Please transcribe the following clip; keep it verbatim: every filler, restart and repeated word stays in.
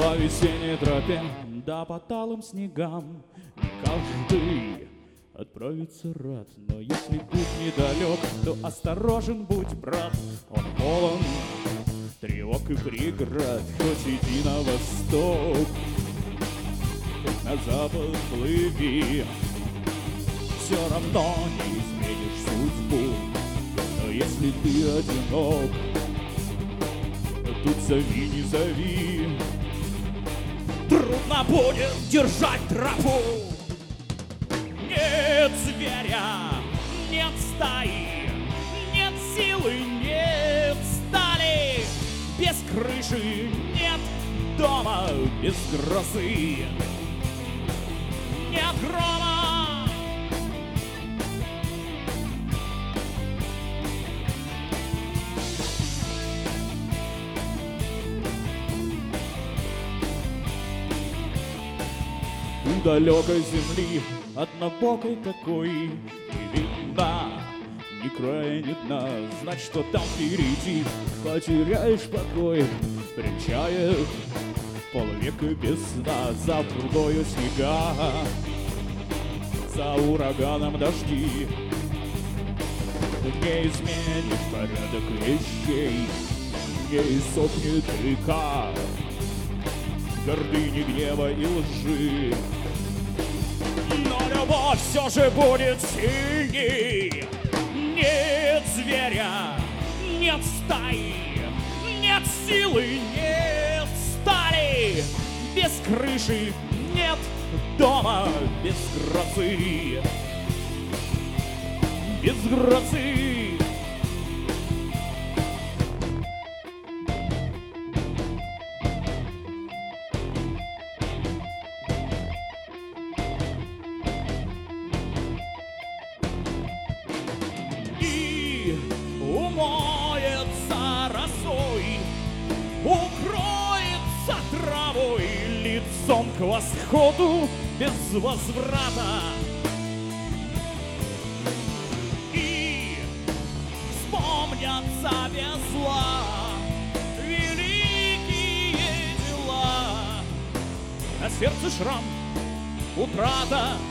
По весенней тропе, да по талым снегам не каждый отправиться рад. Но если путь недалек, то осторожен будь, брат. Он полон тревог и преград. Хоть иди на восток, хоть на запад плыви, все равно не изменишь судьбу. Но если ты одинок, тут зови, не зови, трудно будет держать тропу. Нет зверя, нет стаи, нет силы, нет стали. Без крыши нет дома, без грозы нет грома. У далекой земли, однобокой такой, не видно ни края, ни дна. Значит, что там впереди потеряешь покой. Примчает полвека без сна, за прудою снега, за ураганом дожди. Не изменишь порядок вещей, не иссохнет река гордыни, гнева и лжи. Но любовь все же будет сильней. Нет зверя, нет стаи, нет силы, нет стали. Без крыши нет дома, без грозы, без грозы. Умоется росой, укроется травой, лицом к восходу без возврата. И вспомнятся без зла великие дела. На сердце шрам, утрата.